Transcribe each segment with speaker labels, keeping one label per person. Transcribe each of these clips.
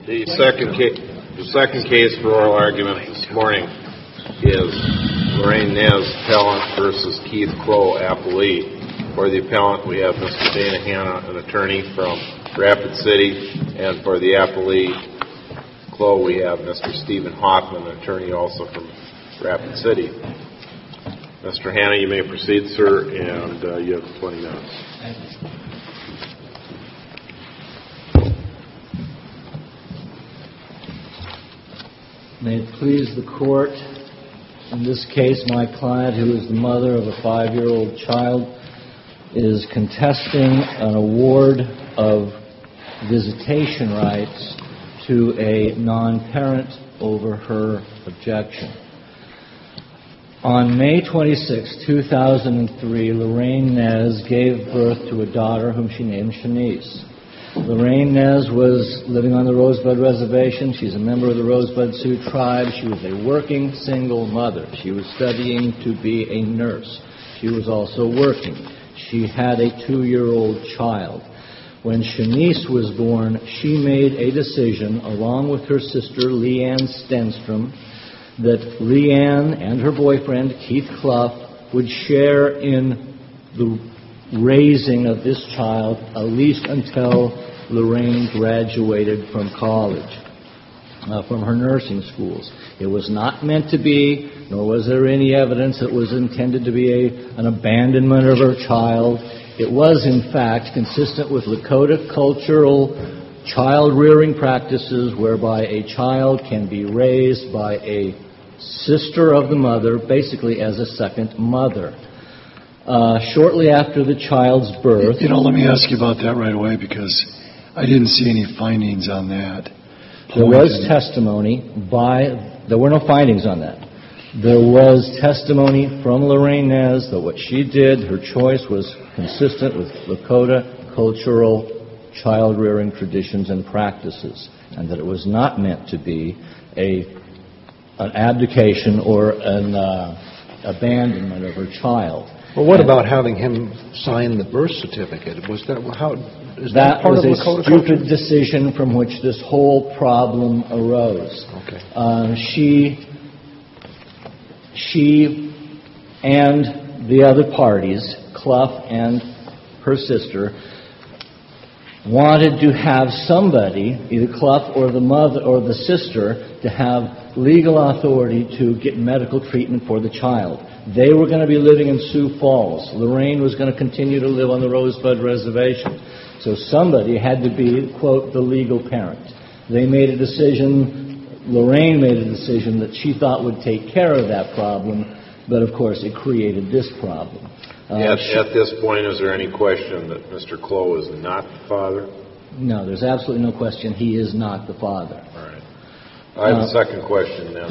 Speaker 1: The second case for oral argument this morning is Lorraine Nez, appellant, versus Keith Clough, appellee. For the appellant, we have Mr. Dana Hanna, an attorney from Rapid City, and for the appellee, Clough, we have Mr. Stephen Hoffman, an attorney also from Rapid City. Mr. Hanna, you may proceed, sir, and you have 20 minutes.
Speaker 2: Thank you. May it please the court, in this case, my client, who is the mother of a 5-year-old child, is contesting an award of visitation rights to a non-parent over her objection. On May 26, 2003, Lorraine Nez gave birth to a daughter whom she named Shanice. Lorraine Nez was living on the Rosebud Reservation. She's a member of the Rosebud Sioux tribe. She was a working single mother. She was studying to be a nurse. She was also working. She had a 2-year-old child. When Shanice was born, she made a decision, along with her sister, Leanne Stenstrom, that Leanne and her boyfriend, Keith Clough, would share in the raising of this child, at least until Lorraine graduated from college, from her nursing schools. It was not meant to be, nor was there any evidence it was intended to be an abandonment of her child. It was, in fact, consistent with Lakota cultural child-rearing practices whereby a child can be raised by a sister of the mother, basically as a second mother. Shortly after the child's birth...
Speaker 3: let me ask you about that right away, because I didn't see any findings on that.
Speaker 2: There was testimony there were no findings on that. There was testimony from Lorraine Nez that what she did, her choice, was consistent with Lakota cultural child-rearing traditions and practices, and that it was not meant to be an abdication or an abandonment of her child.
Speaker 4: Well, what about having him sign the birth certificate? Was that
Speaker 2: that
Speaker 4: part
Speaker 2: was
Speaker 4: of
Speaker 2: a
Speaker 4: Lakota
Speaker 2: stupid
Speaker 4: culture?
Speaker 2: decision from which this whole problem arose.
Speaker 4: Okay.
Speaker 2: She and the other parties, Clough and her sister, wanted to have somebody, either Clough or the mother or the sister, to have legal authority to get medical treatment for the child. They were going to be living in Sioux Falls. Lorraine was going to continue to live on the Rosebud Reservation. So somebody had to be, quote, the legal parent. They made a decision, Lorraine made a decision that she thought would take care of that problem, but of course it created this problem.
Speaker 1: At this point, is there any question that Mr. Clough is not the father?
Speaker 2: No, there's absolutely no question he is not the father.
Speaker 1: All right. I have a second question then.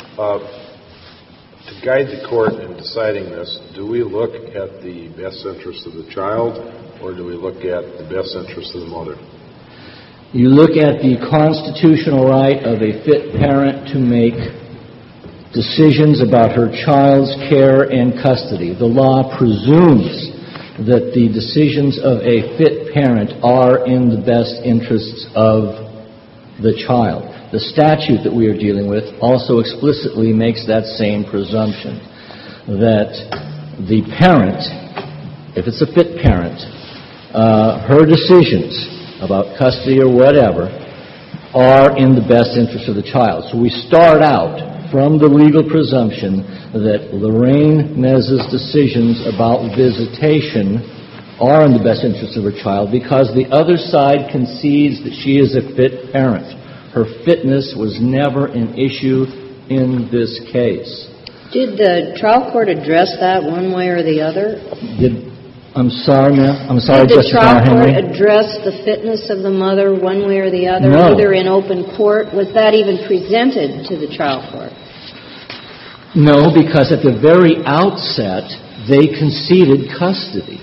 Speaker 1: To guide the court in deciding this, do we look at the best interest of the child, or do we look at the best interest of the mother?
Speaker 2: You look at the constitutional right of a fit parent to make decisions about her child's care and custody. The law presumes that the decisions of a fit parent are in the best interests of the child. The statute that we are dealing with also explicitly makes that same presumption, that the parent, if it's a fit parent, her decisions about custody or whatever are in the best interest of the child. So we start out from the legal presumption that Lorraine Nez's decisions about visitation are in the best interest of her child because the other side concedes that she is a fit parent. Her fitness was never an issue in this case.
Speaker 5: Did the trial court address that one way or the other?
Speaker 2: I'm sorry,
Speaker 5: Did the
Speaker 2: Justice
Speaker 5: trial court
Speaker 2: Henry.
Speaker 5: address the fitness of the mother one way or the other,
Speaker 2: No.
Speaker 5: either in open court? Was that even presented to the trial court?
Speaker 2: No, because at the very outset, they conceded custody.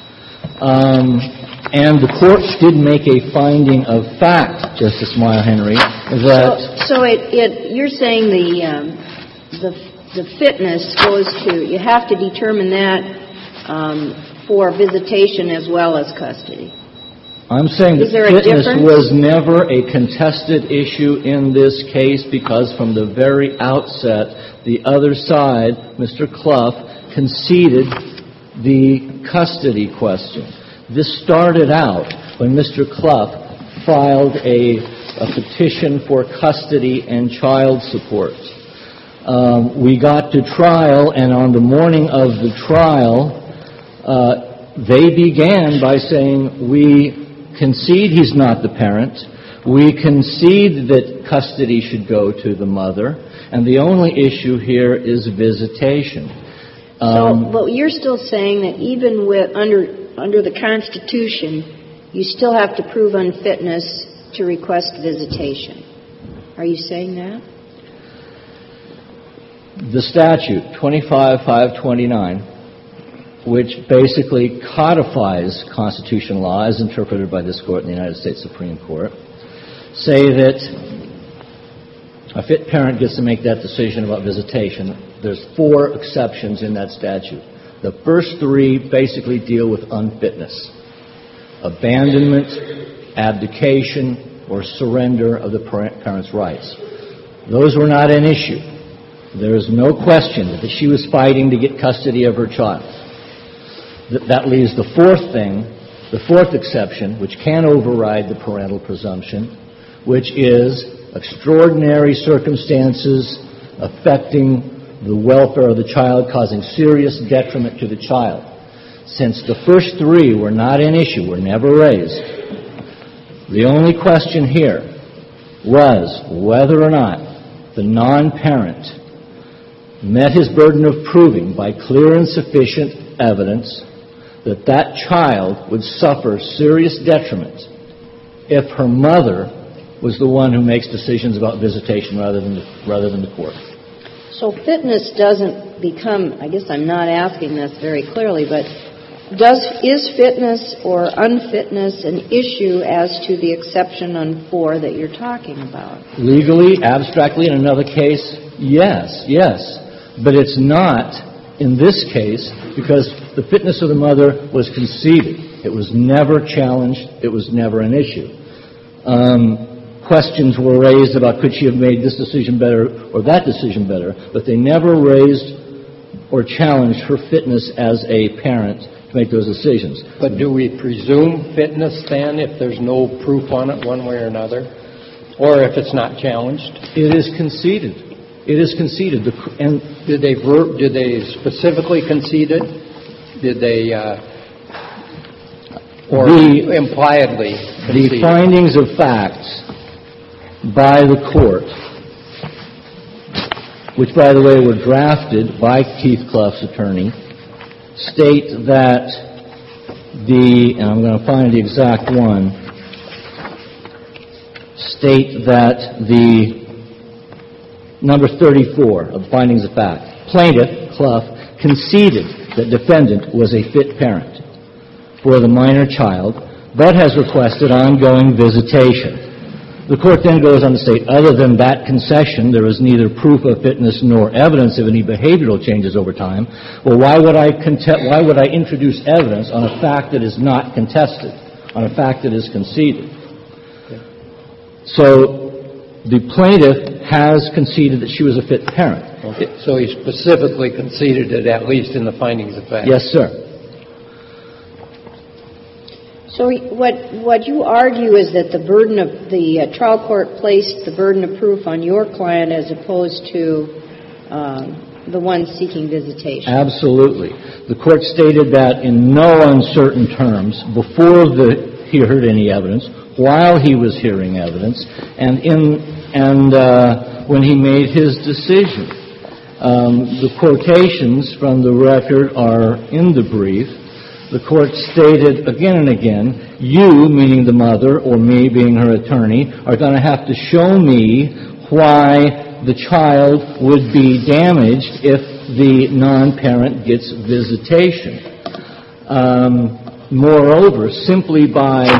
Speaker 2: And the court did make a finding of fact, Justice Meyer-Henry, that...
Speaker 5: So you're saying the fitness goes to, you have to determine that for visitation as well as custody.
Speaker 2: I'm saying
Speaker 5: Is
Speaker 2: that
Speaker 5: there a
Speaker 2: fitness
Speaker 5: difference?
Speaker 2: was never a contested issue in this case because from the very outset, the other side, Mr. Clough, conceded the custody question. This started out when Mr. Clough filed a petition for custody and child support. We got to trial, and on the morning of the trial, they began by saying, we concede he's not the parent, we concede that custody should go to the mother, and the only issue here is visitation.
Speaker 5: But you're still saying that even with under the Constitution, you still have to prove unfitness to request visitation. Are you saying that?
Speaker 2: The statute, 25-529, which basically codifies constitutional law as interpreted by this Court and the United States Supreme Court, say that a fit parent gets to make that decision about visitation. There's 4 exceptions in that statute. The first 3 basically deal with unfitness: abandonment, abdication, or surrender of the parent's rights. Those were not an issue. There is no question that she was fighting to get custody of her child. That leaves the 4th thing, the 4th exception, which can override the parental presumption, which is extraordinary circumstances affecting the welfare of the child, causing serious detriment to the child. Since the first 3 were not an issue, were never raised, the only question here was whether or not the non-parent met his burden of proving by clear and sufficient evidence that that child would suffer serious detriment if her mother was the one who makes decisions about visitation rather than the court.
Speaker 5: So fitness doesn't become, I guess I'm not asking this very clearly, but is fitness or unfitness an issue as to the exception on 4 that you're talking about?
Speaker 2: Legally, abstractly, in another case, yes. But it's not in this case because the fitness of the mother was conceded. It was never challenged. It was never an issue. Questions were raised about could she have made this decision better or that decision better, but they never raised or challenged her fitness as a parent to make those decisions.
Speaker 6: But do we presume fitness then if there's no proof on it one way or another? Or if it's not challenged?
Speaker 2: It is conceded. It is conceded. And
Speaker 6: did they specifically concede it? Did they, impliedly concede?
Speaker 2: The findings of facts by the court, which, by the way, were drafted by Keith Clough's attorney, state that and I'm going to find the exact one, state that the number 34 of findings of fact, plaintiff, Clough, conceded that defendant was a fit parent for the minor child, but has requested ongoing visitation. The court then goes on to state, other than that concession, there is neither proof of fitness nor evidence of any behavioral changes over time. Well, why would I introduce evidence on a fact that is not contested, on a fact that is conceded? So the plaintiff has conceded that she was a fit parent.
Speaker 6: Okay. So he specifically conceded it, at least in the findings of fact.
Speaker 2: Yes, sir.
Speaker 5: So what you argue is that the burden of the trial court placed the burden of proof on your client as opposed to the one seeking visitation.
Speaker 2: Absolutely. The court stated that in no uncertain terms before he heard any evidence, while he was hearing evidence, and when he made his decision. The quotations from the record are in the brief. The court stated again and again, you, meaning the mother, or me, being her attorney, are going to have to show me why the child would be damaged if the non-parent gets visitation. Moreover, simply by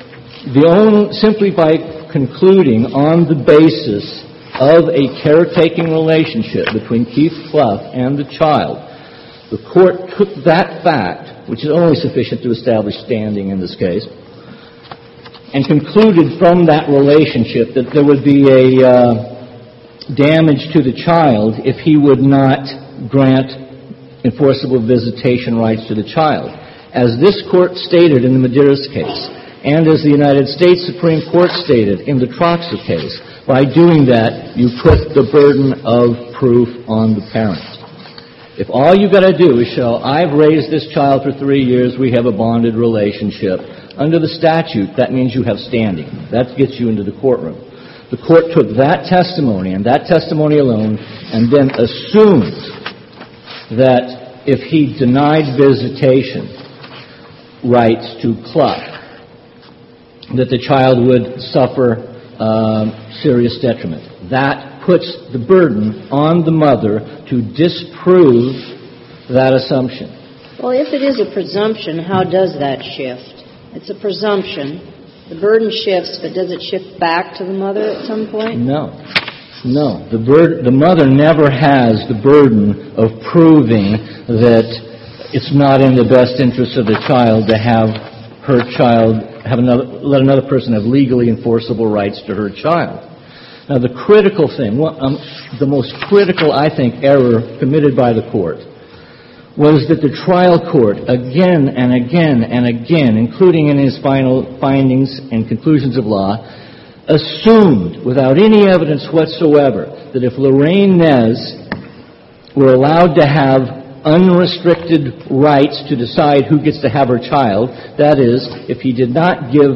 Speaker 2: concluding on the basis of a caretaking relationship between Keith Clough and the child, the court took that fact, which is only sufficient to establish standing in this case, and concluded from that relationship that there would be a damage to the child if he would not grant enforceable visitation rights to the child. As this court stated in the Medeiros case, and as the United States Supreme Court stated in the Troxel case, by doing that, you put the burden of proof on the parent. If all you've got to do is show, I've raised this child for 3 years, we have a bonded relationship, under the statute, that means you have standing. That gets you into the courtroom. The court took that testimony and that testimony alone and then assumed that if he denied visitation rights to Clough, that the child would suffer serious detriment. That puts the burden on the mother to disprove that assumption.
Speaker 5: Well, if it is a presumption, how does that shift? It's a presumption. The burden shifts, but does it shift back to the mother at some point?
Speaker 2: No. The mother never has the burden of proving that it's not in the best interest of the child to have her child let another person have legally enforceable rights to her child. Now, the critical thing, the most critical, I think, error committed by the court was that the trial court, again and again and again, including in his final findings and conclusions of law, assumed, without any evidence whatsoever, that if Lorraine Nez were allowed to have unrestricted rights to decide who gets to have her child, that is, if he did not give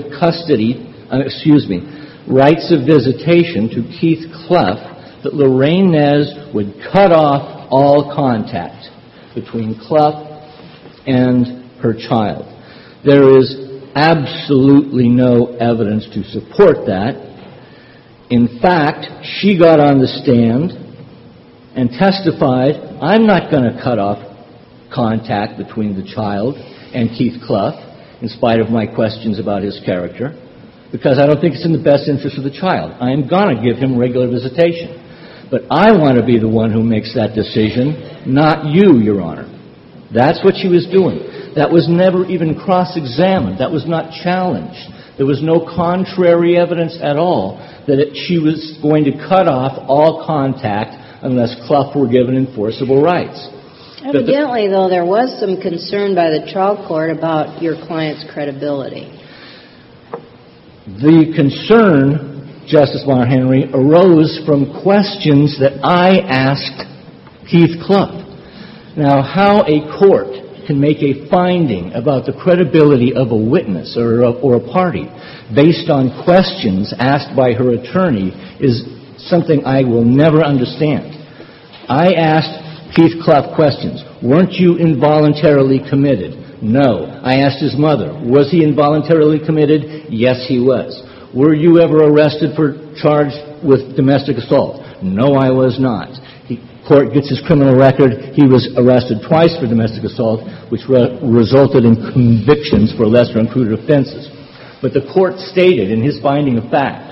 Speaker 2: rights of visitation to Keith Clough, that Lorraine Nez would cut off all contact between Clough and her child. There is absolutely no evidence to support that. In fact, she got on the stand and testified, I'm not going to cut off contact between the child and Keith Clough, in spite of my questions about his character, because I don't think it's in the best interest of the child. I am going to give him regular visitation. But I want to be the one who makes that decision, not you, Your Honor. That's what she was doing. That was never even cross-examined. That was not challenged. There was no contrary evidence at all that she was going to cut off all contact unless Clough were given enforceable rights.
Speaker 5: Evidently, though, there was some concern by the trial court about your client's credibility.
Speaker 2: The concern, Justice Bonner Henry, arose from questions that I asked Keith Clough. Now, how a court can make a finding about the credibility of a witness or a party based on questions asked by her attorney is something I will never understand. I asked Keith Clough questions. Weren't you involuntarily committed? No. I asked his mother. Was he involuntarily committed? Yes, he was. Were you ever arrested for charged with domestic assault? No, I was not. The court gets his criminal record. He was arrested twice for domestic assault, which resulted in convictions for lesser included offenses. But the court stated in his finding of fact,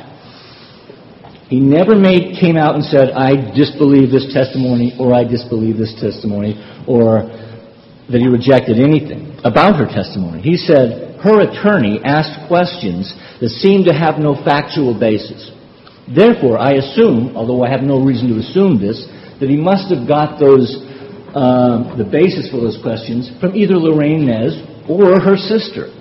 Speaker 2: he never came out and said, I disbelieve this testimony, or I disbelieve this testimony, or that he rejected anything about her testimony. He said her attorney asked questions that seemed to have no factual basis. Therefore, I assume, although I have no reason to assume this, that he must have got the basis for those questions from either Lorraine Nez or her sister.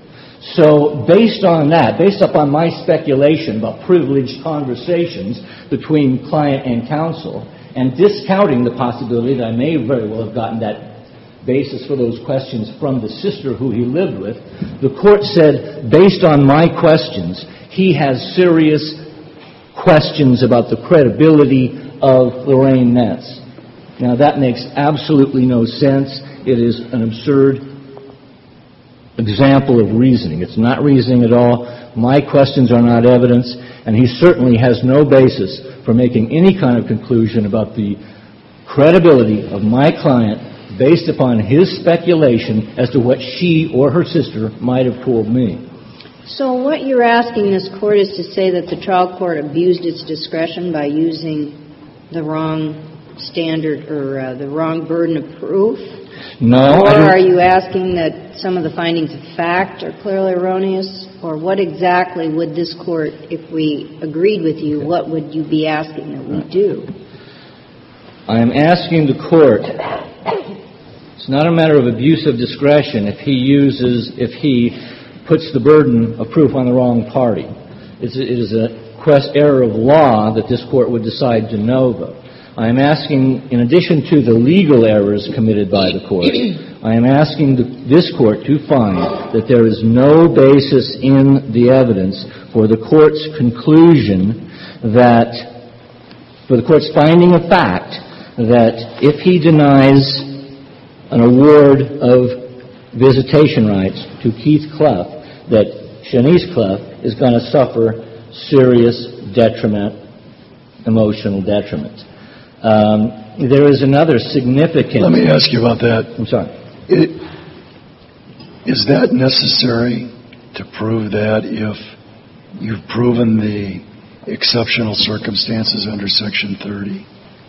Speaker 2: So based on that, based upon my speculation about privileged conversations between client and counsel, and discounting the possibility that I may very well have gotten that basis for those questions from the sister who he lived with, the court said, based on my questions, he has serious questions about the credibility of Lorraine Nez. Now, that makes absolutely no sense. It is an absurd example of reasoning. It's not reasoning at all. My questions are not evidence, and he certainly has no basis for making any kind of conclusion about the credibility of my client based upon his speculation as to what she or her sister might have told me.
Speaker 5: So what you're asking this court is to say that the trial court abused its discretion by using the wrong standard or the wrong burden of proof?
Speaker 2: No.
Speaker 5: Or are you asking that some of the findings of fact are clearly erroneous? Or what exactly would this Court, if we agreed with you, what would you be asking that we do?
Speaker 2: I am asking the Court, it's not a matter of abuse of discretion if he puts the burden of proof on the wrong party. It is a error of law that this Court would decide de novo. I am asking, in addition to the legal errors committed by the Court, I am asking this Court to find that there is no basis in the evidence for the Court's conclusion for the Court's finding of fact that if he denies an award of visitation rights to Keith Clough, that Shanice Clough is going to suffer serious detriment, emotional detriment. There is another significant...
Speaker 3: Let me ask you about that.
Speaker 2: I'm sorry.
Speaker 3: Is that necessary to prove that if you've proven the exceptional circumstances under Section 30?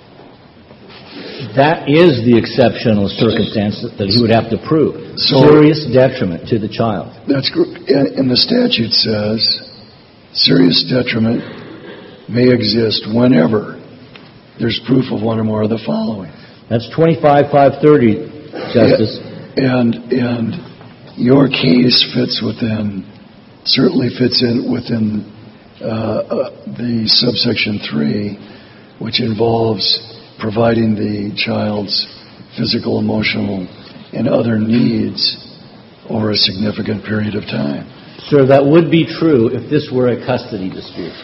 Speaker 2: That is the exceptional circumstance that he would have to prove.
Speaker 3: So,
Speaker 2: serious detriment to the child.
Speaker 3: That's and the statute says serious detriment may exist whenever there's proof of one or more of the following.
Speaker 2: That's 25-530, Justice.
Speaker 3: And your case certainly fits in within the subsection 3, which involves providing the child's physical, emotional, and other needs over a significant period of time.
Speaker 2: Sir, that would be true if this were a custody dispute.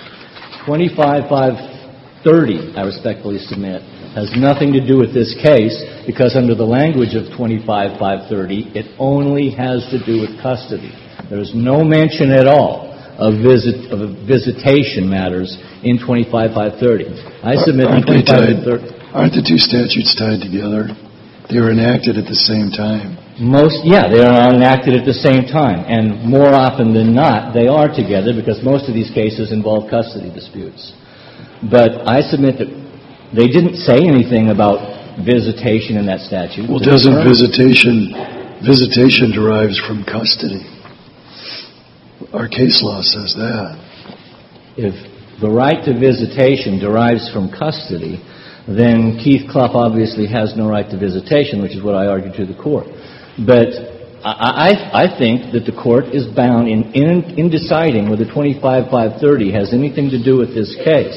Speaker 2: 25-530, I respectfully submit, has nothing to do with this case because under the language of 25-530, it only has to do with custody. There is no mention at all of visitation matters in 25-530. I submit 25-530.
Speaker 3: Aren't the two statutes tied together? They were enacted at the same time.
Speaker 2: They are enacted at the same time, and more often than not, they are together because most of these cases involve custody disputes. But I submit that they didn't say anything about visitation in that statute.
Speaker 3: Well, doesn't visitation derives from custody? Our case law says that.
Speaker 2: If the right to visitation derives from custody, then Keith Clough obviously has no right to visitation, which is what I argued to the Court. But I think that the Court is bound in deciding whether 25-530 has anything to do with this case.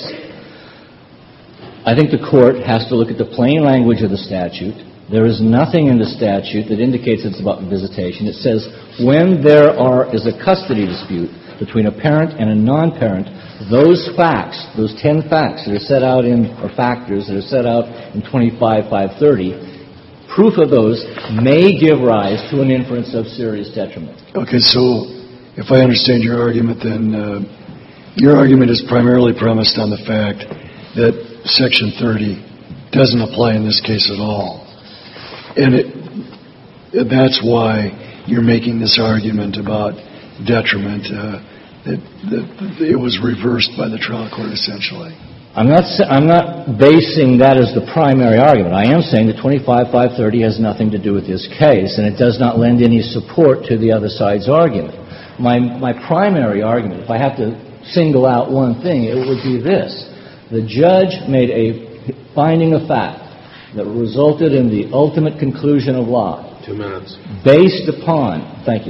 Speaker 2: I think the Court has to look at the plain language of the statute. There is nothing in the statute that indicates it's about visitation. It says when there is a custody dispute between a parent and a non-parent, those facts, those 10 facts that are set out or factors that are set out in 25-530, proof of those may give rise to an inference of serious detriment.
Speaker 3: Okay, so if I understand your argument, then your argument is primarily premised on the fact that Section 30 doesn't apply in this case at all. And that's why you're making this argument about detriment, that it was reversed by the trial court, essentially.
Speaker 2: I'm not basing that as the primary argument. I am saying that 25-530 has nothing to do with this case, and it does not lend any support to the other side's argument. My primary argument, if I have to single out one thing, it would be this. The judge made a finding of fact that resulted in the ultimate conclusion of law.
Speaker 1: 2 minutes.
Speaker 2: Based upon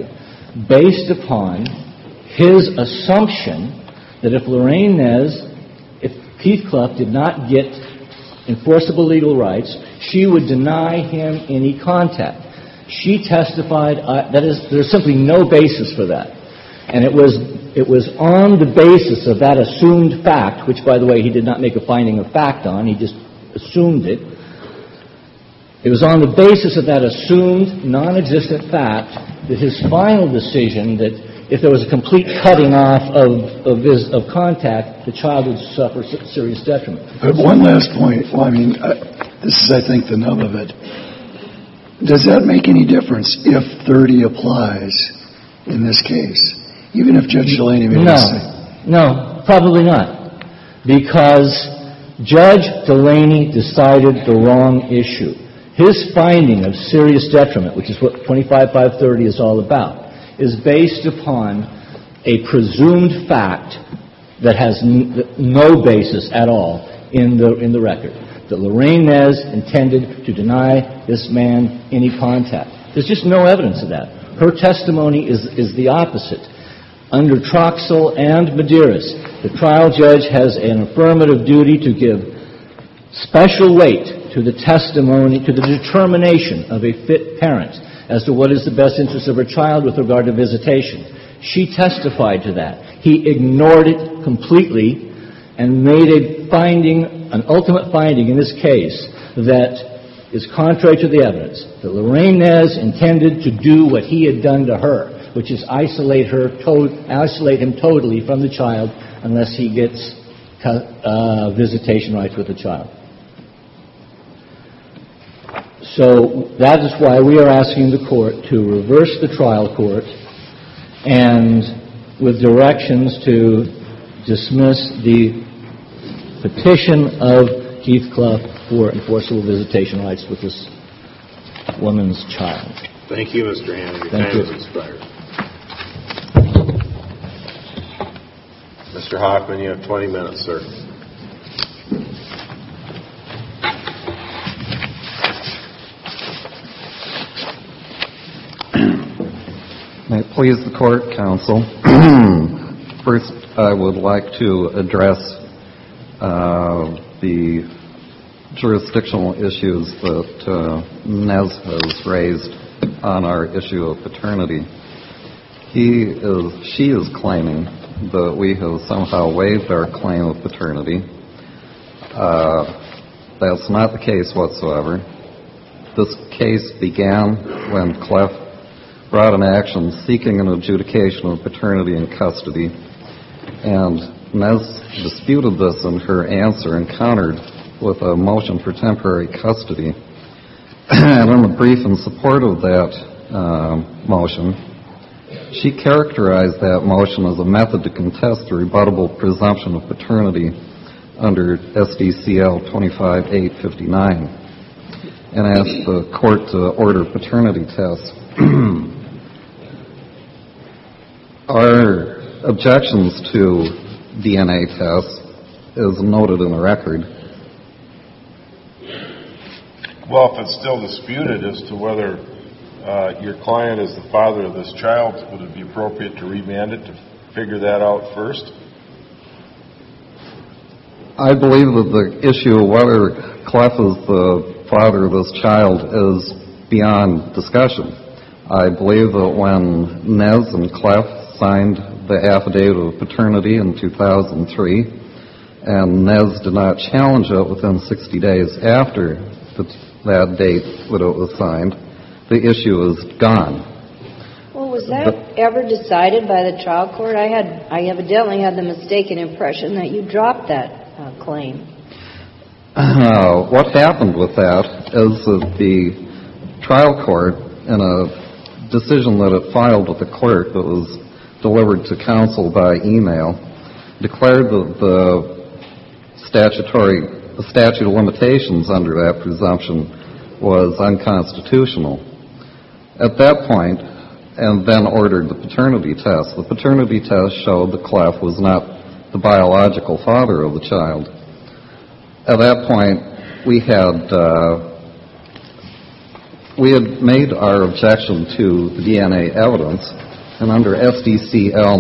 Speaker 2: his assumption that if Lorraine Nez, if Keith Clough did not get enforceable legal rights, she would deny him any contact. She testified, there's simply no basis for that. And it was on the basis of that assumed fact, which, by the way, he did not make a finding of fact on, he just assumed it. It was on the basis of that assumed, non-existent fact that his final decision that if there was a complete cutting off of contact, the child would suffer serious detriment.
Speaker 3: But one last point. Well, this is, I think, the nub of it. Does that make any difference if 30 applies in this case? Even if Judge Delaney made a mistake? No, probably not. Because Judge Delaney decided the wrong issue. His finding of serious detriment, which is what 25-530 is all about, is based upon
Speaker 2: a presumed fact that has no basis at all in the record, that Lorraine Nez intended to deny this man any contact. There's just no evidence of that. Her testimony is the opposite. Under Troxell and Medeiros, the trial judge has an affirmative duty to give special weight to the testimony, to the determination of a fit parent as to what is the best interest of her child with regard to visitation. She testified to that. He ignored it completely and made a finding, an ultimate finding in this case, that is contrary to the evidence, that Lorraine Nez intended to do what he had done to her, which is isolate him totally from the child unless he gets visitation rights with the child. So that is why we are asking the court to reverse the trial court and with directions to dismiss the petition of Keith Clough for enforceable visitation rights with this woman's child.
Speaker 1: Thank you, Mr. Hannon. Your
Speaker 2: Thank
Speaker 1: time
Speaker 2: you.
Speaker 1: has expired. Mr. Hoffman, you have 20 minutes, sir.
Speaker 7: May it please the court, counsel. First, I would like to address the jurisdictional issues that Nez has raised on our issue of paternity. She is claiming that we have somehow waived our claim of paternity. That's not the case whatsoever. This case began when Clough brought an action seeking an adjudication of paternity and custody, and Nez disputed this in her answer and countered with a motion for temporary custody. And in the brief in support of that motion, she characterized that motion as a method to contest the rebuttable presumption of paternity under SDCL 25-859 and asked the court to order paternity tests. Our objections to DNA tests is noted in the record.
Speaker 1: Well, if it's still disputed as to whether your client is the father of this child, would it be appropriate to remand it to figure that out first?
Speaker 7: I believe that the issue of whether Clough is the father of this child is beyond discussion. I believe that when Nez and Clough signed the affidavit of paternity in 2003, and Nez did not challenge it within 60 days after that date when it was signed, the issue is gone.
Speaker 5: Well, was that ever decided by the trial court? I evidently had the mistaken impression that you dropped that claim.
Speaker 7: What happened with that is that the trial court, in a decision that it filed with the clerk that was delivered to counsel by email, declared that the statute of limitations under that presumption was unconstitutional. At that point, and then ordered the paternity test. The paternity test showed that Clough was not the biological father of the child. At that point, we had made our objection to the DNA evidence, and under SDCL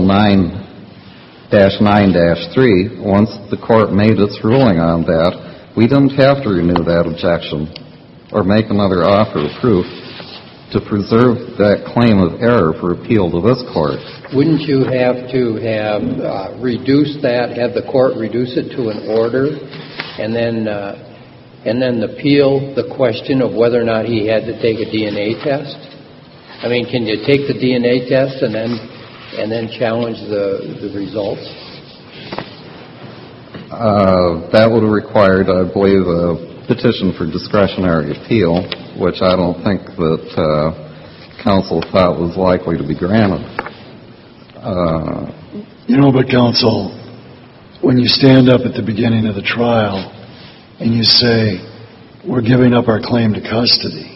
Speaker 7: 9-9-3, once the court made its ruling on that, we didn't have to renew that objection or make another offer of proof to preserve that claim of error for appeal to this court.
Speaker 6: Wouldn't you have to have reduced that, have the court reduce it to an order, and then appeal the question of whether or not he had to take a DNA test? I mean, can you take the DNA test and then challenge the results?
Speaker 7: That would have required, I believe, a petition for discretionary appeal, which I don't think that counsel thought was likely to be granted.
Speaker 3: But counsel, when you stand up at the beginning of the trial and you say, we're giving up our claim to custody,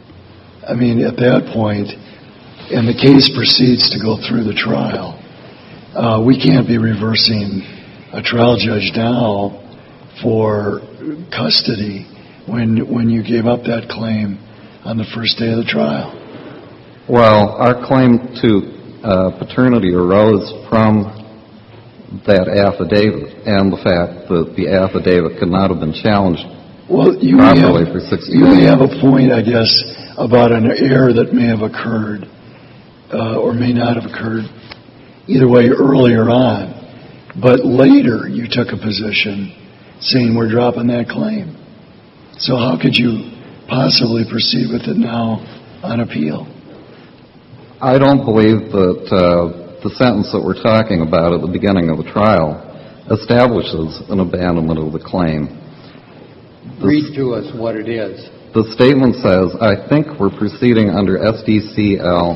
Speaker 3: I mean, at that point, and the case proceeds to go through the trial, we can't be reversing a trial judge now for custody when you gave up that claim on the first day of the trial.
Speaker 7: Well, our claim to paternity arose from that affidavit and the fact that the affidavit could not have been challenged properly for 6 years.
Speaker 3: You may have a point, I guess, about an error that may have occurred or may not have occurred either way earlier on. But later you took a position saying we're dropping that claim. So how could you possibly proceed with it now on appeal?
Speaker 7: I don't believe that the sentence that we're talking about at the beginning of the trial establishes an abandonment of the claim.
Speaker 6: Read to us what it is.
Speaker 7: The statement says, I think we're proceeding under SDCL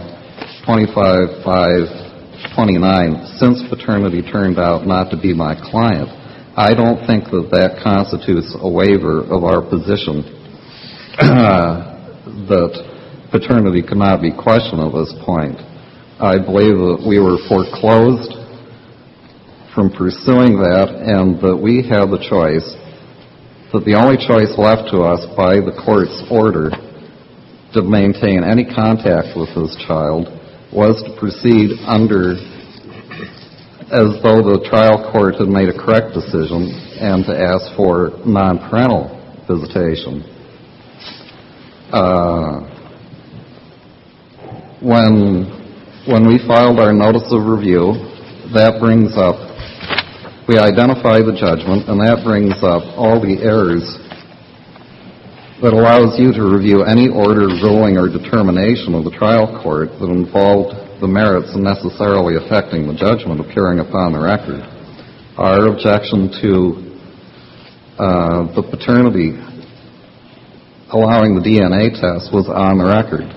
Speaker 7: 25-529 since paternity turned out not to be my client. I don't think that constitutes a waiver of our position that paternity cannot be questioned at this point. I believe that we were foreclosed from pursuing that and that we have the choice, that the only choice left to us by the court's order to maintain any contact with this child was to proceed as though the trial court had made a correct decision and to ask for non-parental visitation. When we filed our notice of review, that brings up, we identify the judgment, and that brings up all the errors that allows you to review any order, ruling, or determination of the trial court that involved the merits necessarily affecting the judgment appearing upon the record. Our objection to the paternity allowing the DNA test was on the record.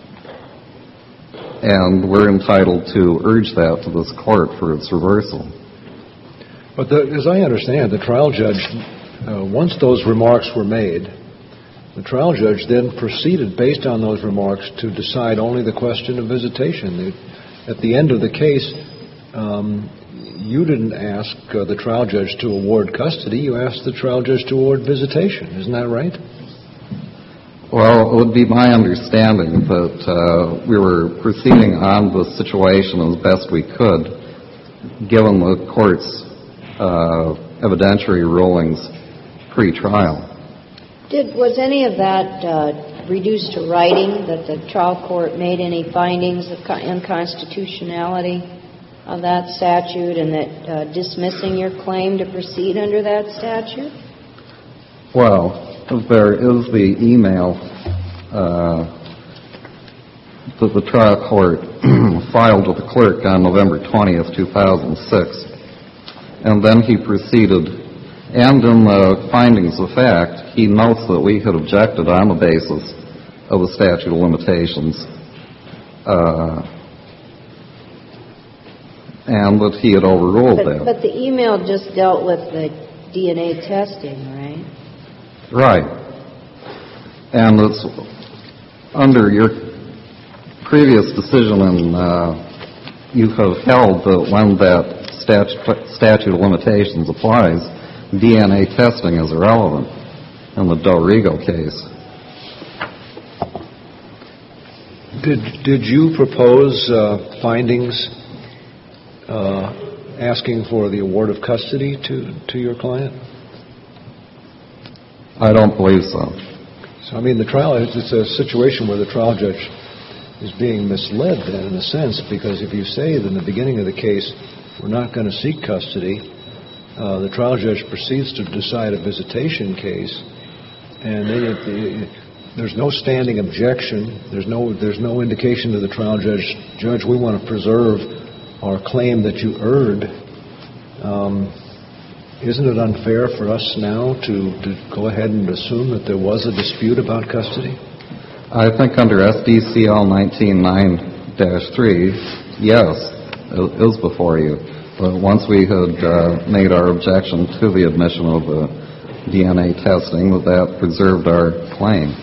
Speaker 7: And we're entitled to urge that to this court for its reversal.
Speaker 4: But as I understand, the trial judge, once those remarks were made, the trial judge then proceeded, based on those remarks, to decide only the question of visitation. At the end of the case, you didn't ask the trial judge to award custody. You asked the trial judge to award visitation. Isn't that right?
Speaker 7: Well, it would be my understanding that we were proceeding on the situation as best we could, given the court's evidentiary rulings pre-trial.
Speaker 5: Was any of that reduced to writing, that the trial court made any findings of unconstitutionality of that statute and that dismissing your claim to proceed under that statute?
Speaker 7: Well, there is the email that the trial court filed with the clerk on November 20th, 2006. And then he proceeded, and in the findings of fact, he notes that we had objected on the basis of the statute of limitations, and that he had overruled that.
Speaker 5: But the email just dealt with the DNA testing, right?
Speaker 7: Right. And it's under your previous decision, and you have held that when that statute of limitations applies, DNA testing is irrelevant in the Del Rigo case.
Speaker 4: Did you propose findings asking for the award of custody to your client?
Speaker 7: I don't believe so.
Speaker 4: So, I mean, the trial, it's a situation where the trial judge is being misled then, in a sense, because if you say that in the beginning of the case, we're not going to seek custody, the trial judge proceeds to decide a visitation case, and then there's no standing objection, there's no indication to the trial judge, we want to preserve our claim that you erred. Isn't it unfair for us now to go ahead and assume that there was a dispute about custody?
Speaker 7: I think under SDCL 19.9-3, yes, it is before you. But once we had made our objection to the admission of the DNA testing, that preserved our claim.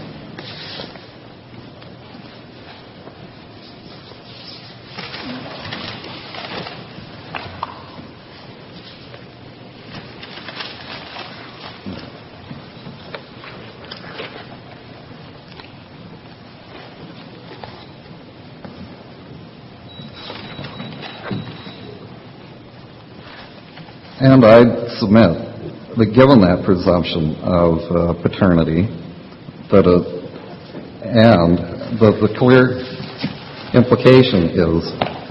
Speaker 7: And I'd submit that given that presumption of paternity, that the clear implication is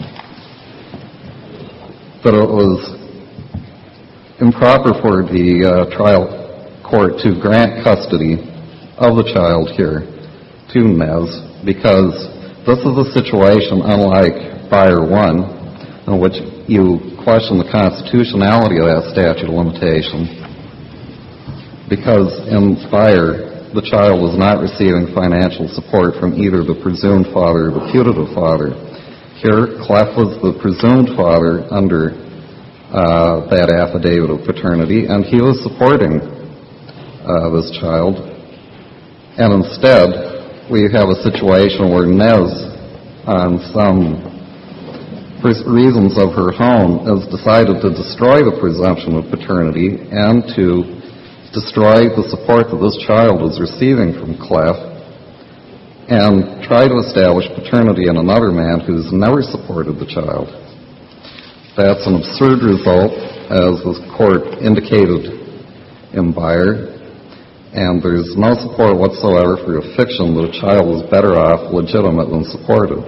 Speaker 7: that it was improper for the trial court to grant custody of the child here to Nez, because this is a situation unlike Byer 1, in which you question the constitutionality of that statute of limitation, because in Byer, the child was not receiving financial support from either the presumed father or the putative father. Here, Clef was the presumed father under that affidavit of paternity, and he was supporting this child. And instead, we have a situation where Nez, on some reasons of her own, has decided to destroy the presumption of paternity and to destroy the support that this child is receiving from Clef and try to establish paternity in another man who's never supported the child. That's an absurd result, as the court indicated in Byer, and there's no support whatsoever for a fiction that a child is better off legitimate than supported.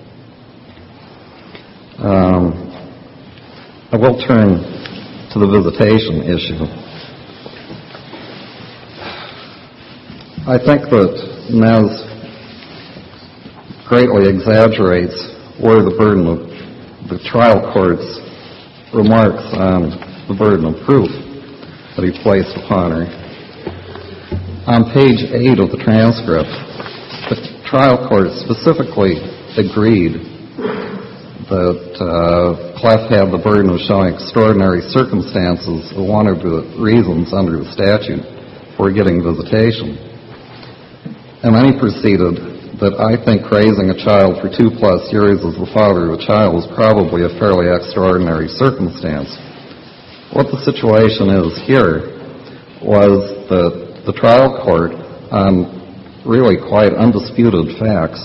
Speaker 7: I will turn to the visitation issue. I think that Nez greatly exaggerates where the burden of the trial court's remarks on the burden of proof that he placed upon her. On page 8 of the transcript, the trial court specifically agreed that Clef had the burden of showing extraordinary circumstances, one of the reasons under the statute for getting visitation. And then he proceeded that I think raising a child for 2+ years as the father of a child was probably a fairly extraordinary circumstance. What the situation is here was that the trial court, on really quite undisputed facts,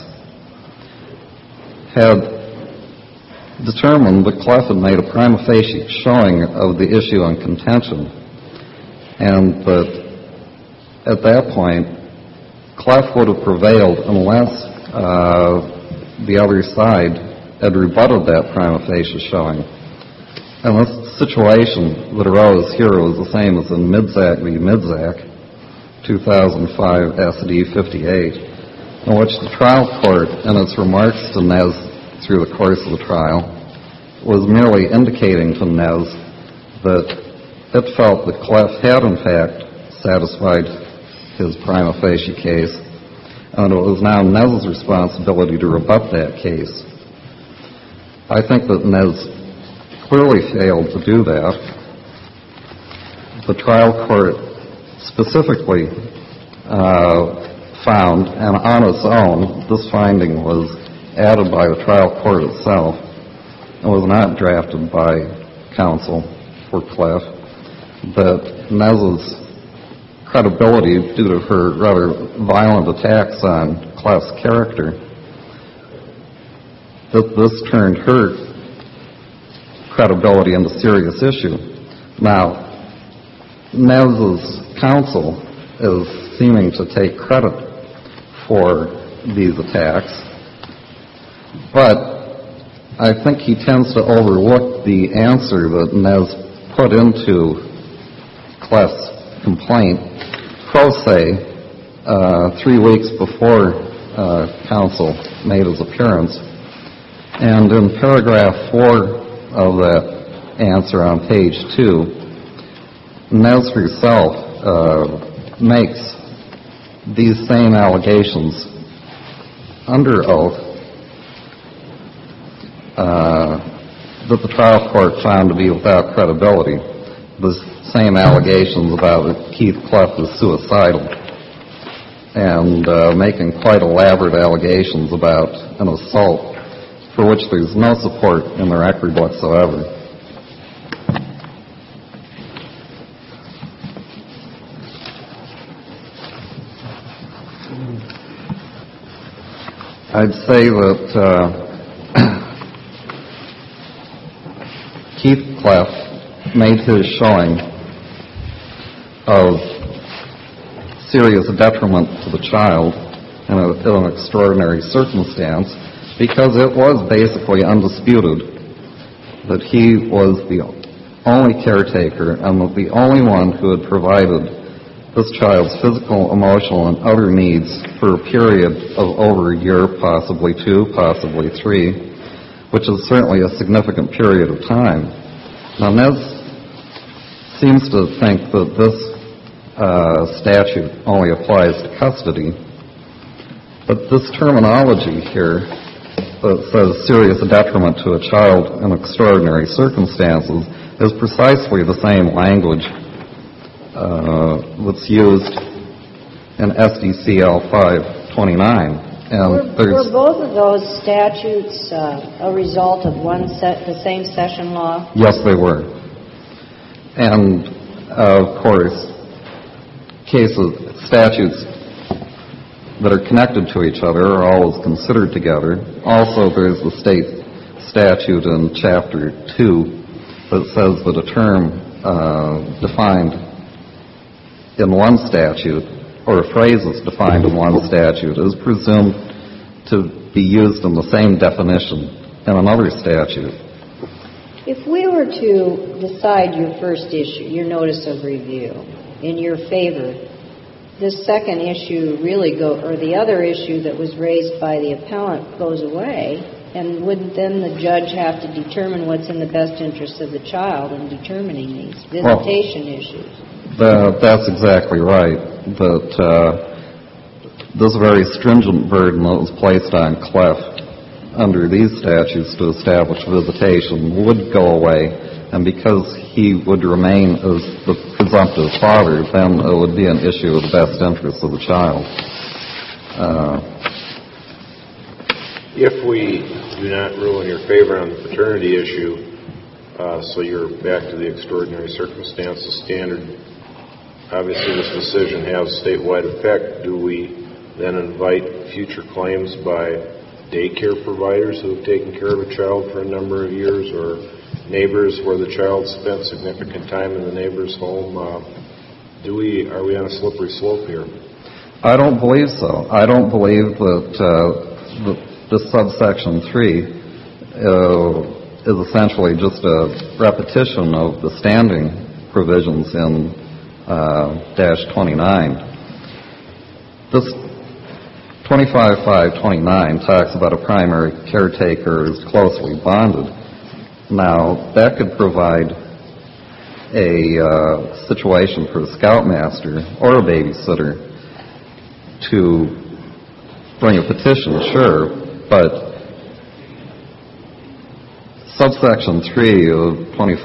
Speaker 7: had determined that Clef had made a prima facie showing of the issue on contention, and that at that point, Clef would have prevailed unless the other side had rebutted that prima facie showing. And this situation that arose here was the same as in Midzak v. Midzak, 2005 SD 58, in which the trial court, in its remarks to Nez through the course of the trial, was merely indicating to Nez that it felt that Clef had in fact satisfied his prima facie case, and it was now Nez's responsibility to rebut that case. I think that Nez clearly failed to do that. The trial court specifically found, and on its own, this finding was added by the trial court itself and was not drafted by counsel for Clef, that Nez's credibility, due to her rather violent attacks on Clef's character, that this turned her credibility into serious issue. Now, Nez's counsel is seeming to take credit for these attacks, but I think he tends to overlook the answer that Nez put into Clef's complaint pro se 3 weeks before counsel made his appearance. And in paragraph 4 of that answer on page 2, Nez herself makes these same allegations under oath that the trial court found to be without credibility. The same allegations about that Keith Clef was suicidal, and making quite elaborate allegations about an assault for which there's no support in the record whatsoever. I'd say that Keith Clef made his showing of serious detriment to the child in an extraordinary circumstance, because it was basically undisputed that he was the only caretaker and the only one who had provided this child's physical, emotional, and other needs for a period of over a year, possibly 2, possibly 3, which is certainly a significant period of time. Now, Nez seems to think that this statute only applies to custody, but this terminology here that says serious detriment to a child in extraordinary circumstances is precisely the same language that's used in SDCL 529. And
Speaker 5: were both of those statutes a result of the same session law?
Speaker 7: Yes, they were. And, of course, statutes that are connected to each other are always considered together. Also, there's the state statute in Chapter 2 that says that a term defined in one statute, or a phrase that's defined in one statute, is presumed to be used in the same definition in another statute.
Speaker 5: If we were to decide your first issue, your notice of review, in your favor, this second issue or the other issue that was raised by the appellant goes away, and wouldn't then the judge have to determine what's in the best interest of the child in determining these visitation issues?
Speaker 7: That's exactly right. That this very stringent burden that was placed on CLEF under these statutes to establish visitation would go away, and because he would remain as the presumptive father, then it would be an issue of the best interest of the child.
Speaker 1: If we do not rule in your favor on the paternity issue, so you're back to the extraordinary circumstances standard, obviously this decision has statewide effect. Do we then invite future claims by daycare providers who have taken care of a child for a number of years, or neighbors where the child spent significant time in the neighbor's home? Are we on a slippery slope here?
Speaker 7: I don't believe so. I don't believe that this subsection 3 is essentially just a repetition of the standing provisions in -29. This 25-529 talks about a primary caretaker is closely bonded. Now, that could provide a situation for a scoutmaster or a babysitter to bring a petition, sure, but subsection 3 of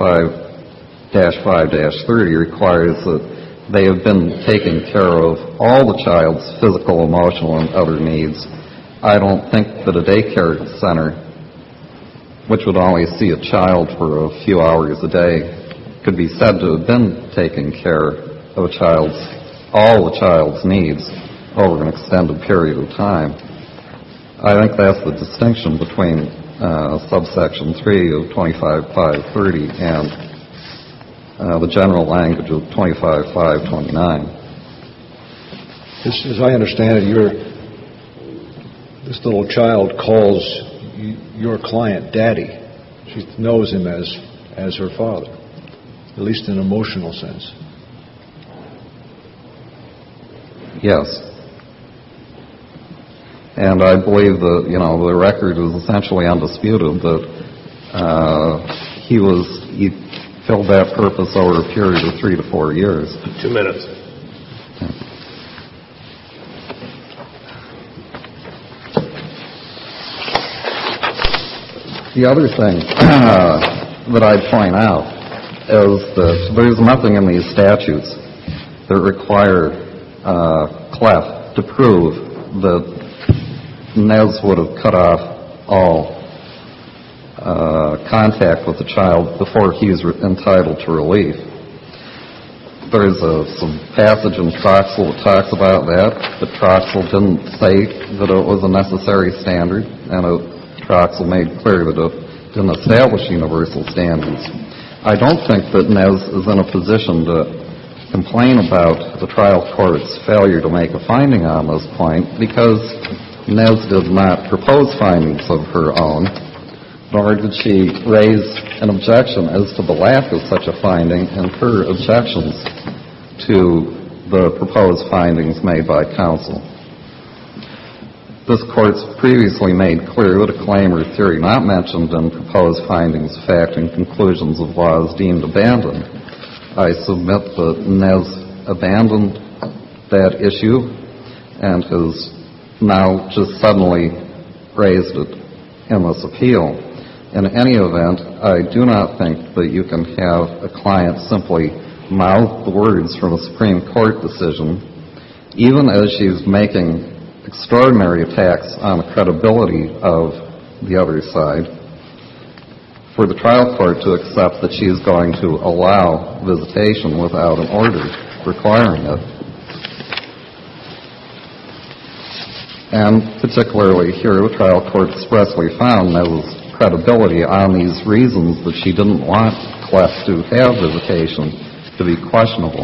Speaker 7: 25-5-30 requires that they have been taking care of all the child's physical, emotional, and other needs. I don't think that a daycare center, which would only see a child for a few hours a day, could be said to have been taking care of all the child's needs over an extended period of time. I think that's the distinction between subsection 3 of 25-5-30 and the general language of 25-5-29.
Speaker 4: As I understand it, this little child calls your client Daddy. She knows him as her father, at least in an emotional sense.
Speaker 7: Yes. And I believe that, the record is essentially undisputed that he filled that purpose over a period of 3 to 4 years.
Speaker 1: 2 minutes.
Speaker 7: The other thing that I'd point out is that there's nothing in these statutes that require CLEF to prove that Nez would have cut off all contact with the child before he's entitled to relief. There's some passage in Troxel that talks about that, but Troxel didn't say that it was a necessary standard, and Troxel made clear that it didn't establish universal standards. I don't think that Nez is in a position to complain about the trial court's failure to make a finding on this point because Nez did not propose findings of her own, nor did she raise an objection as to the lack of such a finding in her objections to the proposed findings made by counsel. This Court's previously made clear that a claim or theory not mentioned in proposed findings, fact, and conclusions of law is deemed abandoned. I submit that Nez abandoned that issue and has now just suddenly raised it in this appeal. In any event, I do not think that you can have a client simply mouth the words from a Supreme Court decision, even as she's making extraordinary attacks on the credibility of the other side, for the trial court to accept that she is going to allow visitation without an order requiring it. And particularly here, the trial court expressly found Nez's credibility on these reasons that she didn't want Clef to have visitation to be questionable.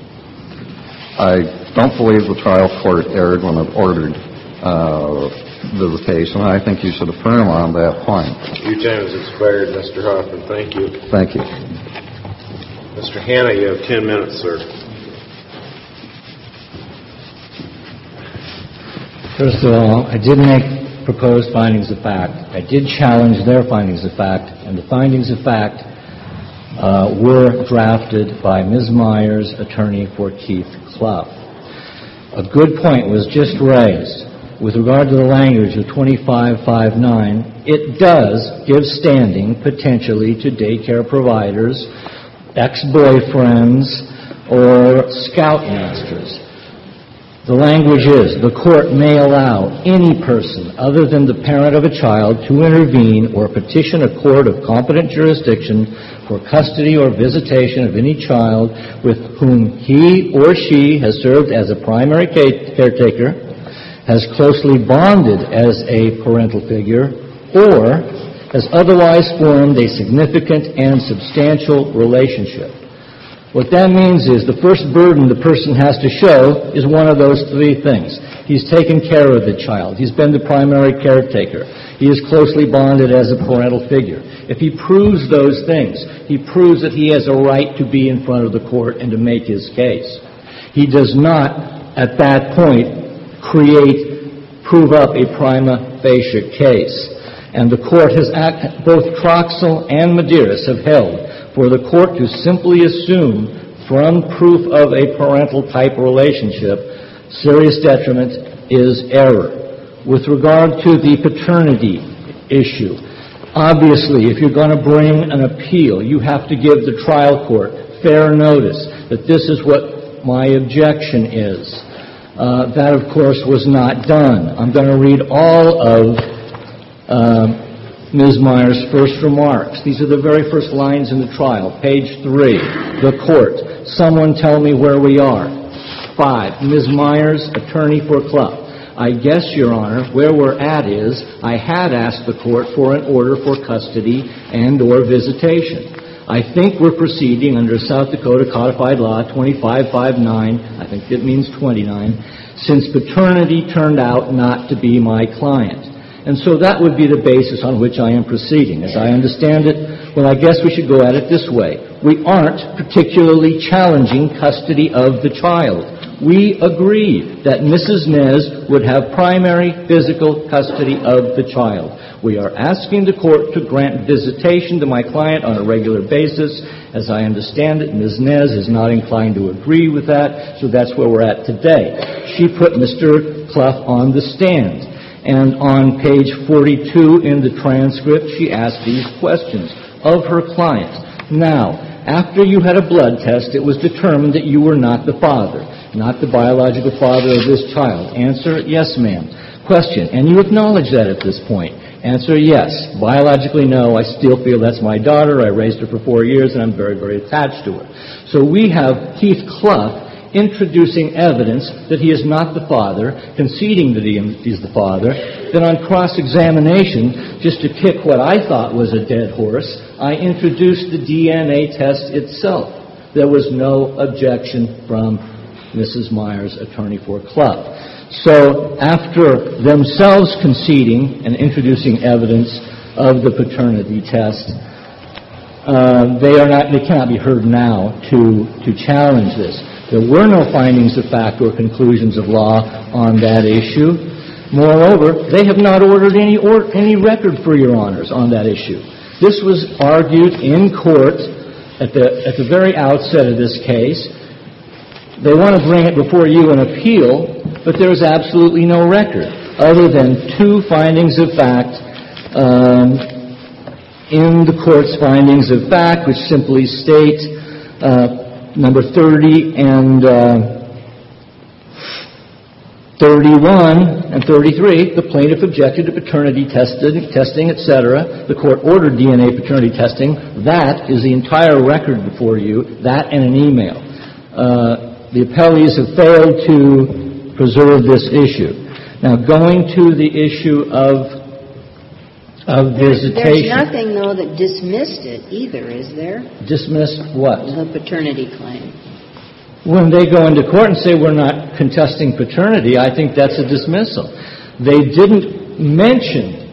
Speaker 7: I don't believe the trial court erred when it ordered visitation. I think you should affirm on that point.
Speaker 1: Your time has expired, Mr. Hoffman. Thank you.
Speaker 7: Thank you.
Speaker 1: Mr. Hanna, you have 10 minutes, sir.
Speaker 2: First of all, I did make proposed findings of fact. I did challenge their findings of fact, and the findings of fact were drafted by Ms. Myers, attorney for Keith Clough. A good point was just raised. With regard to the language of 2559, it does give standing potentially to daycare providers, ex-boyfriends, or scoutmasters. The language is, the court may allow any person other than the parent of a child to intervene or petition a court of competent jurisdiction for custody or visitation of any child with whom he or she has served as a primary caretaker, has closely bonded as a parental figure, or has otherwise formed a significant and substantial relationship. What that means is the first burden the person has to show is one of those three things. He's taken care of the child. He's been the primary caretaker. He is closely bonded as a parental figure. If he proves those things, he proves that he has a right to be in front of the court and to make his case. He does not, at that point, prove up a prima facie case. And the court has, both Troxell and Medeiros have held, for the court to simply assume from proof of a parental-type relationship, serious detriment is error. With regard to the paternity issue, obviously, if you're going to bring an appeal, you have to give the trial court fair notice that this is what my objection is. That, of course, was not done. I'm going to read all of Ms. Myers' first remarks. These are the very first lines in the trial. Page 3, the court. Someone tell me where we are. 5, Ms. Myers, attorney for Clough. I guess, Your Honor, where we're at is I had asked the court for an order for custody and or visitation. I think we're proceeding under South Dakota Codified Law 2559, I think it means 29, since paternity turned out not to be my client. And so that would be the basis on which I am proceeding. As I understand it, well, I guess we should go at it this way. We aren't particularly challenging custody of the child. We agreed that Mrs. Nez would have primary physical custody of the child. We are asking the court to grant visitation to my client on a regular basis. As I understand it, Ms. Nez is not inclined to agree with that, so that's where we're at today. She put Mr. Clough on the stand. And on page 42 in the transcript, she asked these questions of her client. Now, after you had a blood test, it was determined that you were not the father, not the biological father of this child. Answer, yes, ma'am. Question, and you acknowledge that at this point. Answer, yes. Biologically, no. I still feel that's my daughter. I raised her for 4 years, and I'm very, very attached to her. So we have Keith Clough introducing evidence that he is not the father, conceding that he is the father. Then on cross-examination, just to kick what I thought was a dead horse, I introduced the DNA test itself. There was no objection from Mrs. Myers, attorney for Clough. So after themselves conceding and introducing evidence of the paternity test, they cannot be heard now to challenge this. There were no findings of fact or conclusions of law on that issue. Moreover, they have not ordered any record for Your Honors on that issue. This was argued in court at the very outset of this case. They want to bring it before you in appeal, but there is absolutely no record other than two findings of fact in the court's findings of fact, which simply state number 30 and 31 and 33, the plaintiff objected to paternity testing, etc. The court ordered DNA paternity testing. That is the entire record before you, that and an email. The appellees have failed to preserve this issue. Now, going to the issue of visitation.
Speaker 5: There's nothing, though, that dismissed it either, is there?
Speaker 2: Dismissed what?
Speaker 5: The paternity claim.
Speaker 2: When they go into court and say we're not contesting paternity, I think that's a dismissal. They didn't mention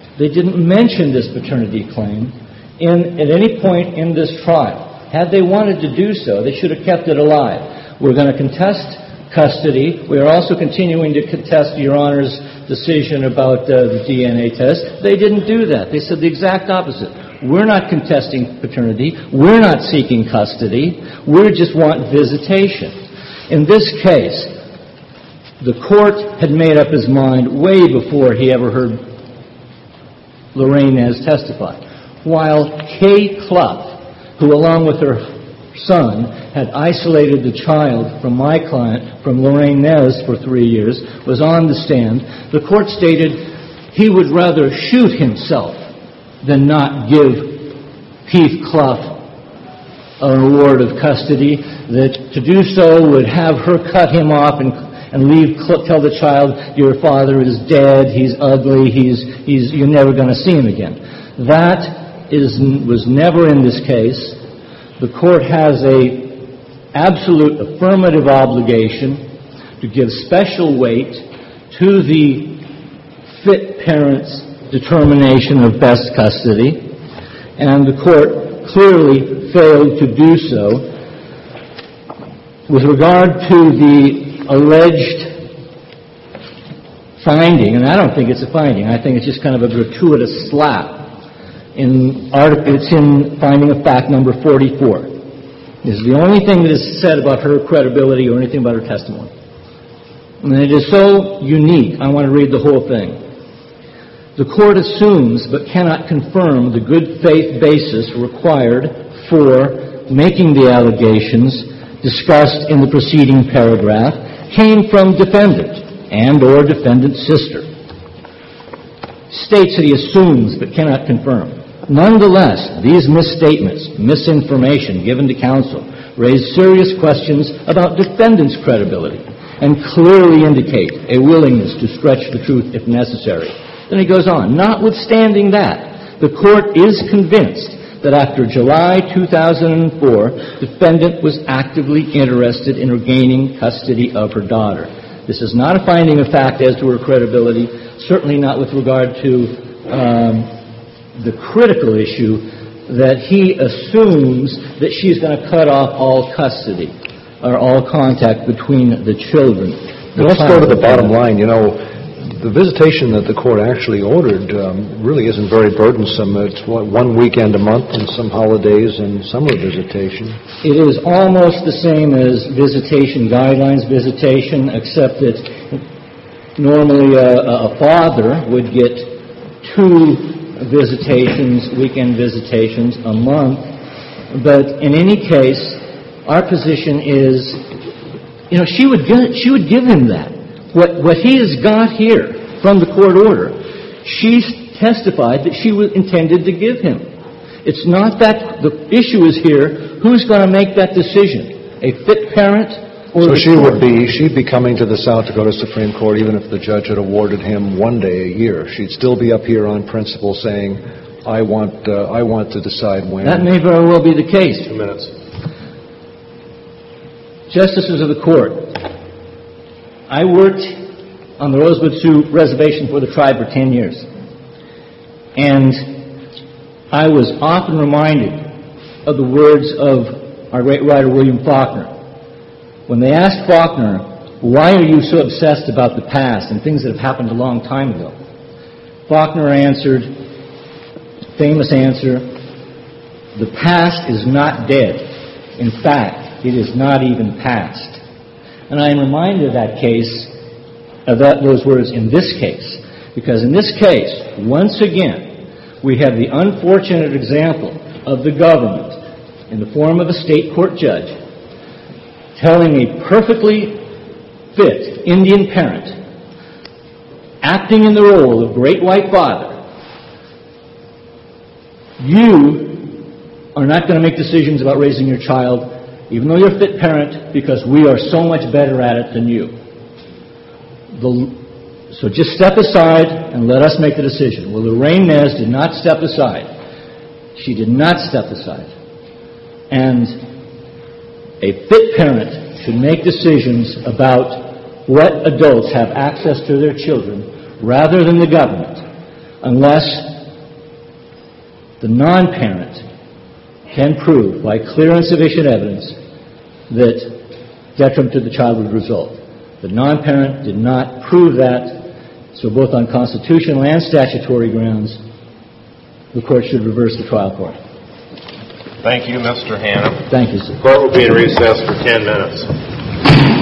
Speaker 2: this paternity claim at any point in this trial. Had they wanted to do so, they should have kept it alive. We're going to contest custody. We are also continuing to contest Your Honor's decision about the DNA test. They didn't do that. They said the exact opposite. We're not contesting paternity. We're not seeking custody. We just want visitation. In this case, the court had made up his mind way before he ever heard Lorraine Nez testify. While Kay Clough, who along with her son had isolated the child from my client, from Lorraine Nez for 3 years, was on the stand, the court stated he would rather shoot himself than not give Keith Clough an award of custody, that to do so would have her cut him off and tell the child, your father is dead, he's ugly, you're never going to see him again. That was never in this case. The court has a absolute affirmative obligation to give special weight to the fit parent's determination of best custody, and the court clearly failed to do so. With regard to the alleged finding, and I don't think it's a finding, I think it's just kind of a gratuitous slap. It's in finding of fact number 44. This is the only thing that is said about her credibility or anything about her testimony. And it is so unique, I want to read the whole thing. The court assumes but cannot confirm the good faith basis required for making the allegations discussed in the preceding paragraph came from defendant and or defendant's sister. States that he assumes but cannot confirm. Nonetheless, these misstatements, misinformation given to counsel, raise serious questions about defendant's credibility and clearly indicate a willingness to stretch the truth if necessary. Then he goes on, notwithstanding that, the court is convinced that after July 2004, defendant was actively interested in regaining custody of her daughter. This is not a finding of fact as to her credibility, certainly not with regard to the critical issue that he assumes that she's going to cut off all custody or all contact between the children.
Speaker 4: Let's go to the bottom line. You know, the visitation that the court actually ordered really isn't very burdensome. It's 1 weekend a month and some holidays and summer visitation.
Speaker 2: It is almost the same as visitation guidelines visitation, except that normally a father would get 2 visitations, weekend visitations a month. But in any case, our position is, she would give him that. What he has got here from the court order, she testified that she intended to give him. It's not that the issue is here, who's going to make that decision? A fit parent or
Speaker 4: So
Speaker 2: the
Speaker 4: she'd be coming to the South Dakota Supreme Court even if the judge had awarded him 1 day a year. She'd still be up here on principle saying, I want to decide when.
Speaker 2: That may very well be the case.
Speaker 1: 2 minutes.
Speaker 2: Justices of the court, I worked on the Rosewood Sioux Reservation for the tribe for 10 years. And I was often reminded of the words of our great writer William Faulkner. When they asked Faulkner, why are you so obsessed about the past and things that have happened a long time ago? Faulkner answered, famous answer, the past is not dead. In fact, it is not even past. And I am reminded of that case, those words in this case, because in this case, once again, we have the unfortunate example of the government, in the form of a state court judge, telling a perfectly fit Indian parent, acting in the role of great white father, you are not going to make decisions about raising your child, even though you're a fit parent, because we are so much better at it than you. So just step aside and let us make the decision. Well, Lorraine Nez did not step aside. She did not step aside. And a fit parent should make decisions about what adults have access to their children rather than the government, unless the non-parent can prove by clear and sufficient evidence that detriment to the child would result. The non-parent did not prove that, so both on constitutional and statutory grounds, the court should reverse the trial court.
Speaker 1: Thank you, Mr. Hannah.
Speaker 2: Thank you, sir.
Speaker 1: Court will be in recess for 10 minutes.